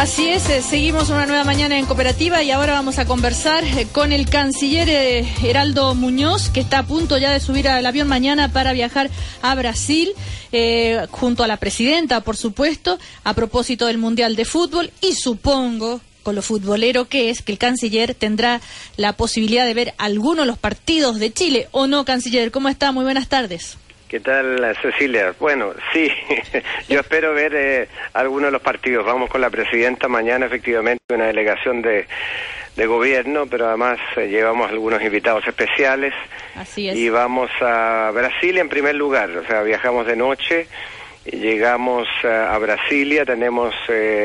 Así es, seguimos una nueva mañana en Cooperativa y ahora vamos a conversar con el canciller Heraldo Muñoz, que está a punto ya de subir al avión mañana para viajar a Brasil, junto a la presidenta, por supuesto, a propósito del Mundial de Fútbol, y supongo, con lo futbolero que es, que el canciller tendrá la posibilidad de ver algunos de los partidos de Chile, ¿o no, canciller? ¿Cómo está? Muy buenas tardes. ¿Qué tal, Cecilia? Bueno, sí, yo espero ver algunos de los partidos. Vamos con la presidenta mañana, efectivamente, una delegación de gobierno, pero además llevamos algunos invitados especiales. Así es. Y vamos a Brasilia en primer lugar, o sea, viajamos de noche, llegamos a Brasilia, tenemos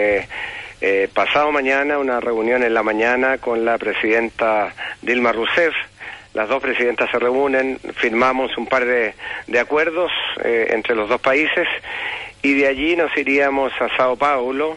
pasado mañana una reunión en la mañana con la presidenta Dilma Rousseff. Las dos presidentas se reúnen, firmamos un par de acuerdos entre los dos países y de allí nos iríamos a Sao Paulo,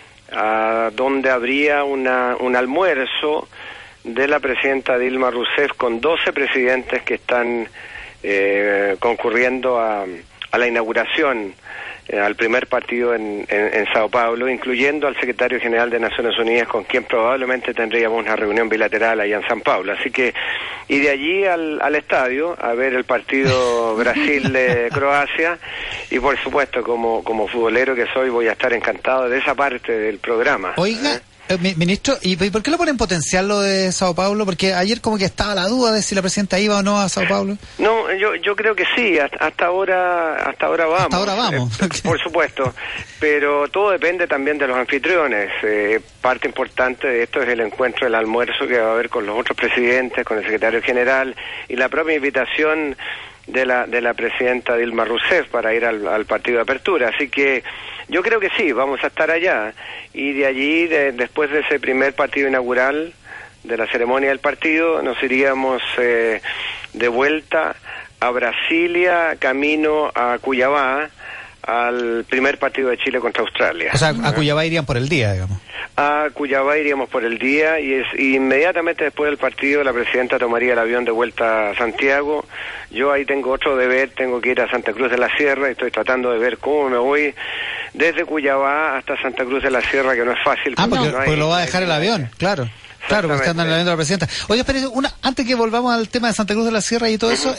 donde habría un almuerzo de la presidenta Dilma Rousseff con 12 presidentes que están concurriendo a la inauguración, al primer partido en Sao Paulo, incluyendo al secretario general de Naciones Unidas, con quien probablemente tendríamos una reunión bilateral allá en San Paulo. Así que, y de allí al estadio, a ver el partido Brasil-Croacia, y por supuesto, como futbolero que soy, voy a estar encantado de esa parte del programa. Oiga, ministro, ¿y por qué lo ponen potencial lo de Sao Paulo? Porque ayer como que estaba la duda de si la presidenta iba o no a Sao Paulo. No, yo creo que sí, hasta ahora vamos. Hasta ahora vamos. Por supuesto, pero todo depende también de los anfitriones. Parte importante de esto es el encuentro, el almuerzo que va a haber con los otros presidentes, con el secretario general, y la propia invitación de la presidenta Dilma Rousseff para ir al partido de apertura. Así que yo creo que sí, vamos a estar allá, y de allí, después de ese primer partido inaugural, de la ceremonia del partido, nos iríamos de vuelta a Brasilia, camino a Cuiabá, al primer partido de Chile contra Australia. O sea, a Cuiabá irían por el día, digamos. A Cuiabá iríamos por el día, y inmediatamente después del partido la presidenta tomaría el avión de vuelta a Santiago. Yo ahí tengo otro deber, tengo que ir a Santa Cruz de la Sierra, y estoy tratando de ver cómo me voy desde Cuiabá hasta Santa Cruz de la Sierra, que no es fácil. Porque lo va a dejar el avión, claro. Claro, porque está en el avión de la presidenta. Oye, espere, antes que volvamos al tema de Santa Cruz de la Sierra y todo eso,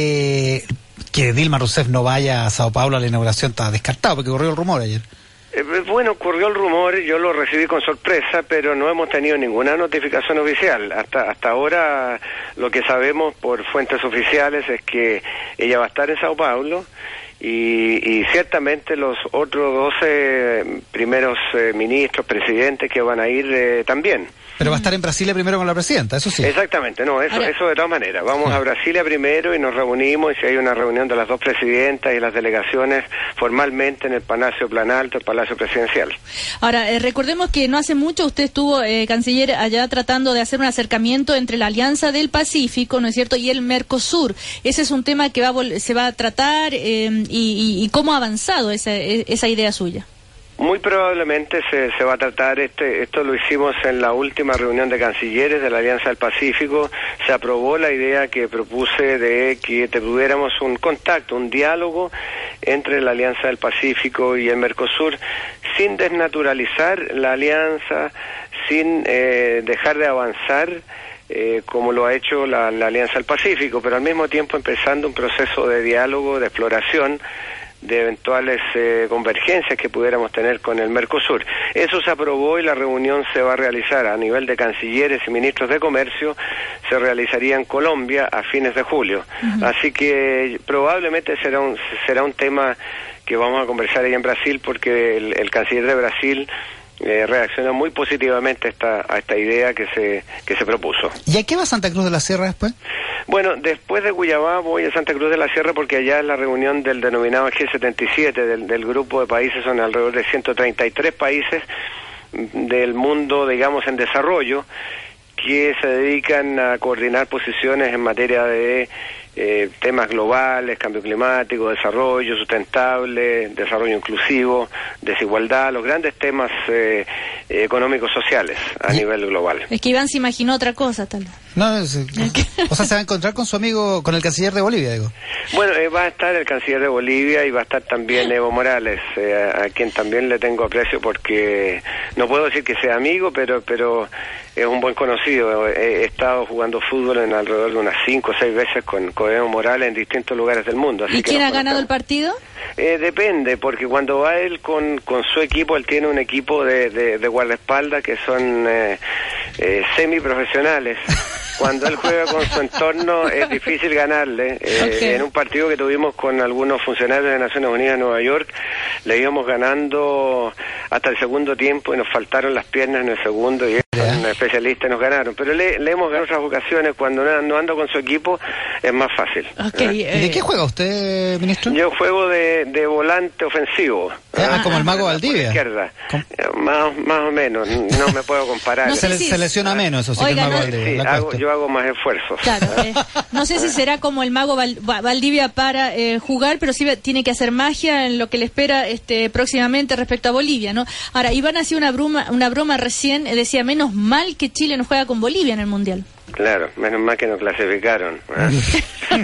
que Dilma Rousseff no vaya a Sao Paulo a la inauguración está descartado, porque corrió el rumor ayer. Bueno, corrió el rumor, yo lo recibí con sorpresa, pero no hemos tenido ninguna notificación oficial. Hasta ahora lo que sabemos por fuentes oficiales es que ella va a estar en Sao Paulo, y ciertamente los otros 12 primeros ministros, presidentes que van a ir también. Pero va a estar en Brasilia primero con la presidenta, eso sí. Exactamente, no, eso de todas maneras. Vamos a Brasilia primero y nos reunimos, y si hay una reunión de las dos presidentas y las delegaciones formalmente en el Palacio Planalto, el Palacio Presidencial. Ahora, recordemos que no hace mucho usted estuvo, canciller, allá tratando de hacer un acercamiento entre la Alianza del Pacífico, ¿no es cierto?, y el Mercosur. Ese es un tema que se va a tratar, y cómo ha avanzado esa idea suya. Muy probablemente se va a tratar, esto lo hicimos en la última reunión de cancilleres de la Alianza del Pacífico. Se aprobó la idea que propuse de que tuviéramos un contacto, un diálogo entre la Alianza del Pacífico y el Mercosur, sin desnaturalizar la alianza, sin dejar de avanzar, como lo ha hecho la Alianza del Pacífico, pero al mismo tiempo empezando un proceso de diálogo, de exploración de eventuales convergencias que pudiéramos tener con el Mercosur. Eso se aprobó, y la reunión se va a realizar a nivel de cancilleres y ministros de comercio. Se realizaría en Colombia a fines de julio. Así que probablemente será un tema que vamos a conversar ahí en Brasil, porque el canciller de Brasil reaccionó muy positivamente a esta idea que se propuso. ¿Y a qué va Santa Cruz de la Sierra después? Bueno, después de Cuiabá voy a Santa Cruz de la Sierra, porque allá es la reunión del denominado G77, del grupo de países. Son alrededor de 133 países del mundo, digamos, en desarrollo, que se dedican a coordinar posiciones en materia de temas globales, cambio climático, desarrollo sustentable, desarrollo inclusivo, desigualdad, los grandes temas económicos sociales a nivel global. Es que Iván se imaginó otra cosa, tal vez. No, o sea, se va a encontrar con su amigo, con el canciller de Bolivia, digo. Bueno, va a estar el canciller de Bolivia y va a estar también Evo Morales, a quien también le tengo aprecio porque no puedo decir que sea amigo, pero es un buen conocido. He estado jugando fútbol en alrededor de unas 5 o 6 veces con Evo Morales en distintos lugares del mundo. Así ¿Y quién ha ganado el partido? Depende, porque cuando va él con su equipo, él tiene un equipo de guardaespaldas que son semiprofesionales. Cuando él juega con su entorno es difícil ganarle. En un partido que tuvimos con algunos funcionarios de Naciones Unidas en Nueva York, le íbamos ganando hasta el segundo tiempo y nos faltaron las piernas en el segundo y un especialista nos ganaron. Pero le hemos ganado otras ocasiones. Cuando no ando con su equipo es más fácil. ¿Y de qué juega usted, ministro? Yo juego de volante ofensivo. Como el Mago Valdivia. Izquierda. Más o menos, no me puedo comparar. No sé se lesiona menos, eso sí. Oiga, que el Mago Valdivia. Sí, yo hago más esfuerzos. Claro, no sé si será como el Mago Valdivia para jugar, pero sí tiene que hacer magia en lo que le espera próximamente respecto a Bolivia, ¿no? Ahora, Iván hacía una broma recién, decía, menos mal que Chile no juega con Bolivia en el Mundial. Claro, menos mal que nos clasificaron. Sí.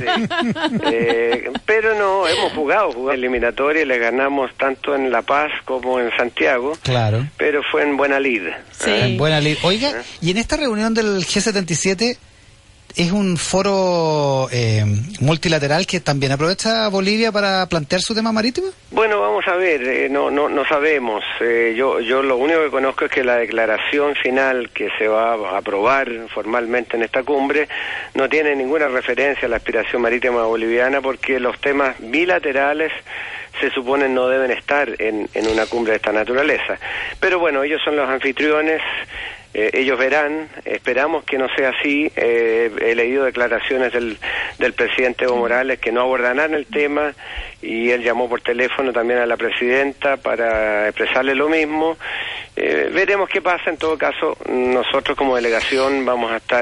Pero no, hemos jugado eliminatoria y le ganamos tanto en La Paz como en Santiago. Claro. Pero fue en buena lid. Sí. En buena lid. Oiga, y en esta reunión del G77 es un foro multilateral que también aprovecha Bolivia para plantear su tema marítimo. Bueno, vamos a ver, no sabemos. Yo lo único que conozco es que la declaración final que se va a aprobar formalmente en esta cumbre no tiene ninguna referencia a la aspiración marítima boliviana porque los temas bilaterales se supone no deben estar en una cumbre de esta naturaleza. Pero bueno, ellos son los anfitriones. Ellos verán, esperamos que no sea así. He leído declaraciones del presidente Evo Morales que no abordarán el tema y él llamó por teléfono también a la presidenta para expresarle lo mismo. Veremos qué pasa. En todo caso, nosotros como delegación vamos a estar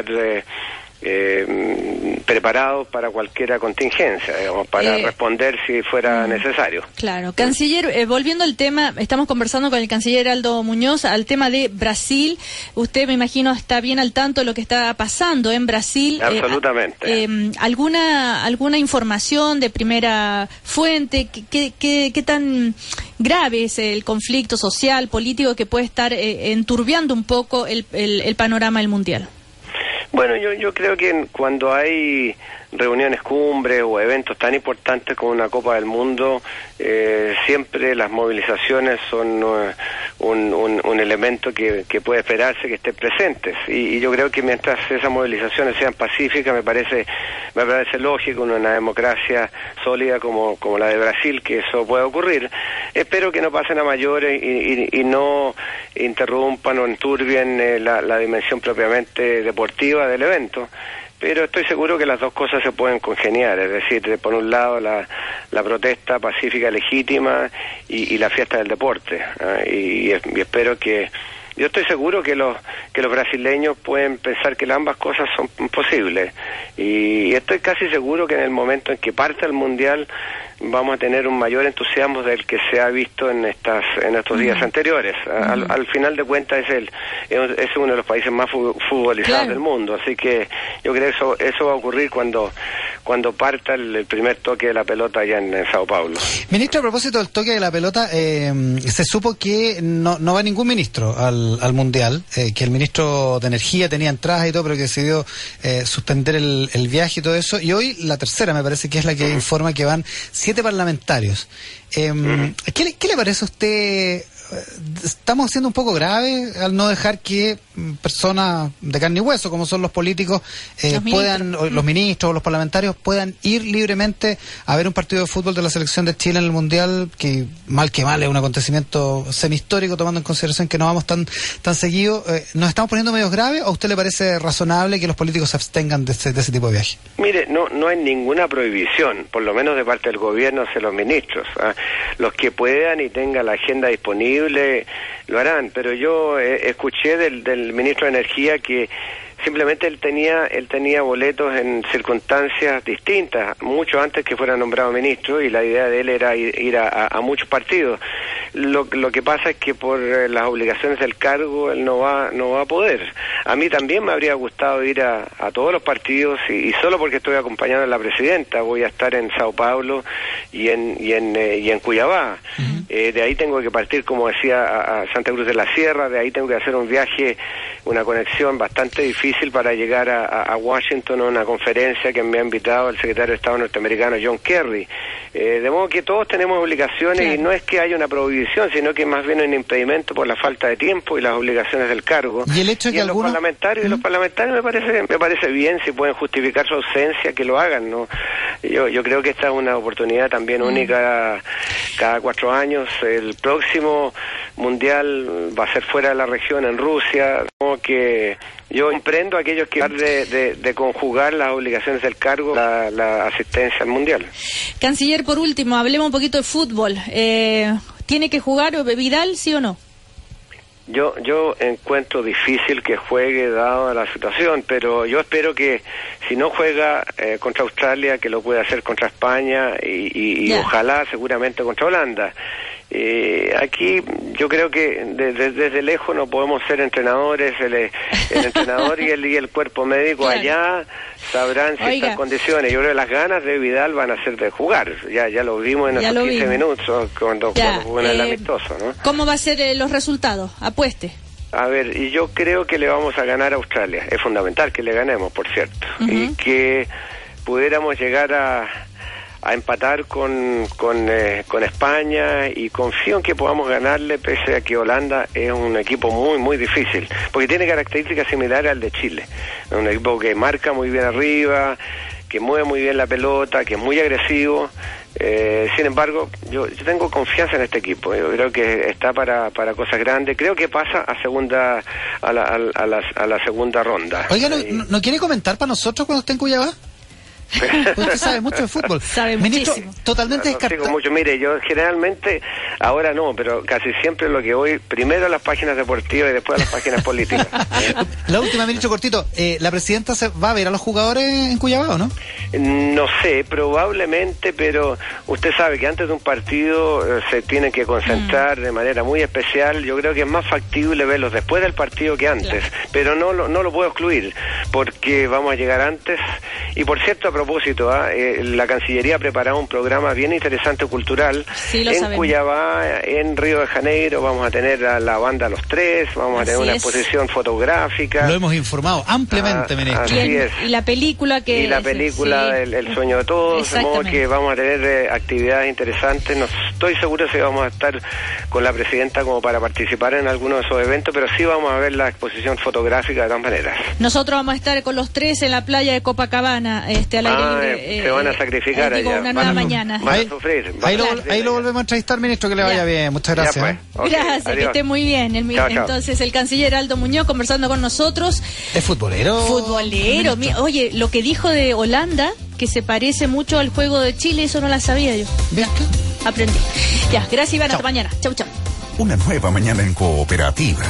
preparados para cualquier contingencia, digamos, para responder si fuera necesario. Claro. Canciller, volviendo al tema, estamos conversando con el canciller Heraldo Muñoz al tema de Brasil. Usted, me imagino, está bien al tanto de lo que está pasando en Brasil. Absolutamente. ¿Alguna información de primera fuente? ¿Qué tan grave es el conflicto social, político que puede estar enturbiando un poco el panorama del Mundial? Bueno, yo creo que cuando hay reuniones cumbres o eventos tan importantes como una Copa del Mundo, siempre las movilizaciones son un elemento que puede esperarse que estén presentes. Y yo creo que mientras esas movilizaciones sean pacíficas, me parece lógico en una democracia sólida como la de Brasil que eso pueda ocurrir. Espero que no pasen a mayores y no interrumpan o enturbien la dimensión propiamente deportiva del evento. Pero estoy seguro que las dos cosas se pueden congeniar, es decir, por un lado la protesta pacífica legítima y la fiesta del deporte, y espero que... Yo estoy seguro que los brasileños pueden pensar que ambas cosas son posibles, y estoy casi seguro que en el momento en que parte el Mundial vamos a tener un mayor entusiasmo del que se ha visto en estos días anteriores. Al final de cuentas es uno de los países más futbolizados del mundo, así que yo creo que eso va a ocurrir cuando parta el primer toque de la pelota allá en Sao Paulo. Ministro, a propósito del toque de la pelota, se supo que no va ningún ministro al Mundial, que el ministro de Energía tenía entradas y todo, pero que decidió suspender el viaje y todo eso, y hoy la tercera me parece que es la que informa que van 7 parlamentarios. ¿Qué le parece a usted? Estamos siendo un poco graves al no dejar que personas de carne y hueso, como son los políticos, los ministros o los parlamentarios, puedan ir libremente a ver un partido de fútbol de la selección de Chile en el Mundial, que mal es un acontecimiento semihistórico, tomando en consideración que no vamos tan seguido. ¿Nos estamos poniendo medios graves o a usted le parece razonable que los políticos se abstengan de ese tipo de viaje? Mire, no hay ninguna prohibición, por lo menos de parte del gobierno hacia los ministros. Los que puedan y tengan la agenda disponible lo harán, pero yo escuché del ministro de Energía que simplemente él tenía boletos en circunstancias distintas, mucho antes que fuera nombrado ministro, y la idea de él era ir a muchos partidos. Lo que pasa es que por las obligaciones del cargo él no va a poder. A mí también me habría gustado ir a todos los partidos, y solo porque estoy acompañando a la presidenta voy a estar en Sao Paulo y en Cuiabá. De ahí tengo que partir, como decía, a Santa Cruz de la Sierra. De ahí tengo que hacer un viaje, una conexión bastante difícil para llegar a Washington, a una conferencia que me ha invitado el secretario de Estado norteamericano John Kerry. De modo que todos tenemos obligaciones, claro. Y no es que haya una prohibición, sino que más bien un impedimento por la falta de tiempo y las obligaciones del cargo. Y el hecho de que los parlamentarios me parece bien, si pueden justificar su ausencia, que lo hagan, ¿no? Yo creo que esta es una oportunidad también única cada 4 años. El próximo mundial va a ser fuera de la región, en Rusia, como que yo comprendo a aquellos que de conjugar las obligaciones del cargo, la asistencia al mundial. Canciller, por último, hablemos un poquito de fútbol. ¿Tiene que jugar Vidal, sí o no? Yo encuentro difícil que juegue dado la situación, pero yo espero que si no juega contra Australia, que lo pueda hacer contra España y ojalá seguramente contra Holanda. Aquí yo creo que desde lejos no podemos ser entrenadores, el entrenador y el cuerpo médico, claro. Allá sabrán si están en condiciones. Yo creo que las ganas de Vidal van a ser de jugar, ya lo vimos en esos 15 minutos cuando jugó en el amistoso, ¿no? ¿Cómo va a ser los resultados? Apueste. A ver, y yo creo que le vamos a ganar a Australia. Es fundamental que le ganemos, por cierto, y que pudiéramos llegar a empatar con España, y confío en que podamos ganarle, pese a que Holanda es un equipo muy muy difícil, porque tiene características similares al de Chile. Es un equipo que marca muy bien arriba, que mueve muy bien la pelota, que es muy agresivo. Sin embargo, yo tengo confianza en este equipo. Yo creo que está para cosas grandes. Creo que pasa a la segunda ronda. Oiga, ¿no quiere comentar para nosotros cuando esté en Cuiabá? Usted sabe mucho de fútbol. Sabe Ministro, muchísimo. Totalmente descartado. Mucho. Mire, yo generalmente, ahora no, pero casi siempre lo que voy, primero a las páginas deportivas y después a las páginas políticas. La última, ministro, cortito. ¿La presidenta va a ver a los jugadores en Cuiabá o no? No sé, probablemente, pero usted sabe que antes de un partido se tienen que concentrar de manera muy especial. Yo creo que es más factible verlos después del partido que antes, pero no lo puedo excluir, porque vamos a llegar antes. Y por cierto, a propósito, la Cancillería ha preparado un programa bien interesante cultural en Cuiabá, en Río de Janeiro. Vamos a tener a la banda Los Tres, vamos a tener una exposición fotográfica. Lo hemos informado ampliamente, ministro. Así es. Y la película que... Y la película El sueño de todos, de modo que vamos a tener actividades interesantes. No estoy seguro si vamos a estar con la presidenta como para participar en alguno de esos eventos, pero sí vamos a ver la exposición fotográfica de todas maneras. Nosotros vamos a estar con Los Tres en la playa de Copacabana, al aire libre. Se van a sacrificar allá. Una nueva mañana. Van a sufrir. Ahí lo volvemos a entrevistar, ministro, que le vaya bien. Muchas gracias. Pues. Okay, gracias, adiós. Que esté muy bien. Entonces, el canciller Aldo Muñoz conversando con nosotros. ¿Es futbolero? Futbolero. Oye, lo que dijo de Holanda, que se parece mucho al juego de Chile, eso no la sabía yo. ¿Ves qué? Aprendí. Ya, gracias, Iván. Hasta mañana. Chau, chau. Una nueva mañana en Cooperativa.